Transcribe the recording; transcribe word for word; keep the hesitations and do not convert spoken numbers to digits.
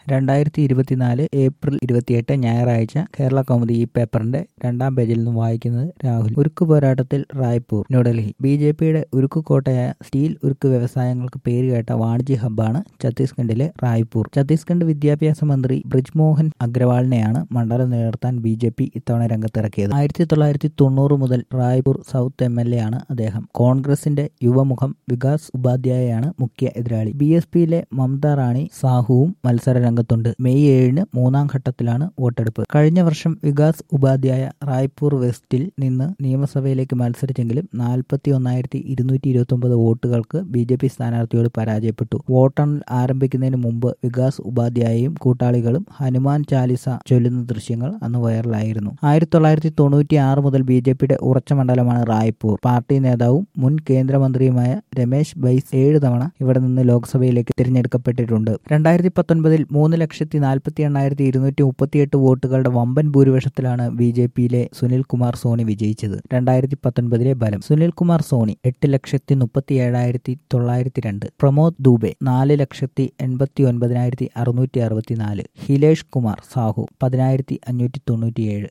രണ്ടായിരത്തി ഇരുപത്തിനാല് ഏപ്രിൽ ഇരുപത്തിയെട്ട് ഞായറാഴ്ച കേരള കൗമുദി ഈ പേപ്പറിന്റെ രണ്ടാം പേജിൽ നിന്നും വായിക്കുന്നത് രാഹുൽ. ഉരുക്ക് പോരാട്ടത്തിൽ റായ്പൂർ. ന്യൂഡൽഹി. ബി ജെ പിയുടെ ഉരുക്കുകോട്ടയായ സ്റ്റീൽ ഉരുക്ക് വ്യവസായങ്ങൾക്ക് പേരുകേട്ട വാണിജ്യ ഹബ്ബാണ് ഛത്തീസ്ഗഡിലെ റായ്പൂർ. ഛത്തീസ്ഗഡ് വിദ്യാഭ്യാസ മന്ത്രി ബ്രിജ്മോഹൻ അഗ്രവാളിനെയാണ് മണ്ഡലം നിലനിർത്താൻ ബി ജെ പി ഇത്തവണ രംഗത്തിറക്കിയത്. ആയിരത്തി തൊള്ളായിരത്തി തൊണ്ണൂറ് മുതൽ Raipur south M L A ആണ് അദ്ദേഹം. കോൺഗ്രസിന്റെ യുവമുഖം വികാസ് ഉപാധ്യായയാണ് മുഖ്യ എതിരാളി. ബി എസ് പിയിലെ മമതാ റാണി സാഹുവും മത്സര രംഗത്തുണ്ട്. മെയ് ഏഴിന് മൂന്നാം ഘട്ടത്തിലാണ് വോട്ടെടുപ്പ്. കഴിഞ്ഞ വർഷം വികാസ് ഉപാധ്യായ റായ്പൂർ വെസ്റ്റിൽ നിന്ന് നിയമസഭയിലേക്ക് മത്സരിച്ചെങ്കിലും നാൽപ്പത്തി ഒന്നായിരത്തി ഇരുന്നൂറ്റി ഇരുപത്തി ഒമ്പത് വോട്ടുകൾക്ക് ബി ജെ പി സ്ഥാനാർത്ഥിയോട് പരാജയപ്പെട്ടു. വോട്ടെണ്ണൽ ആരംഭിക്കുന്നതിന് മുമ്പ് വികാസ് ഉപാധ്യായയും കൂട്ടാളികളും ഹനുമാൻ ചാലിസ ചൊല്ലുന്ന ദൃശ്യങ്ങൾ അന്ന് വൈറലായിരുന്നു. ആയിരത്തി തൊള്ളായിരത്തി തൊണ്ണൂറ്റി ആറ് മുതൽ ബി ജെ പിയുടെ ഉറച്ച മണ്ഡലമാണ് റായ്പൂർ. പാർട്ടി നേതാവും മുൻ കേന്ദ്രമന്ത്രിയുമായ രമേശ് ബൈസ് ഏഴ് തവണ ഇവിടെ നിന്ന് ലോക്സഭയിലേക്ക് തിരഞ്ഞെടുക്കപ്പെട്ടിട്ടുണ്ട്. രണ്ടായിരത്തി പത്തൊൻപതിൽ മൂന്ന് ലക്ഷത്തി നാൽപ്പത്തി എണ്ണായിരത്തി ഇരുന്നൂറ്റി മുപ്പത്തിയെട്ട് വോട്ടുകളുടെ വമ്പൻ ഭൂരിപക്ഷത്തിലാണ് ബി ജെ പിയിലെ സുനിൽ കുമാർ സോണി വിജയിച്ചത്. രണ്ടായിരത്തി പത്തൊൻപതിലെ ഫലം: സുനിൽ കുമാർ സോണി എട്ട് ലക്ഷത്തി മുപ്പത്തി ഏഴായിരത്തി തൊള്ളായിരത്തി രണ്ട്, പ്രമോദ് ദൂബെ നാല് ലക്ഷത്തി എൺപത്തി ഒൻപതിനായിരത്തി അറുന്നൂറ്റി അറുപത്തി നാല്, ഹിലേഷ് കുമാർ സാഹു പതിനായിരത്തി അഞ്ഞൂറ്റി തൊണ്ണൂറ്റി ഏഴ്.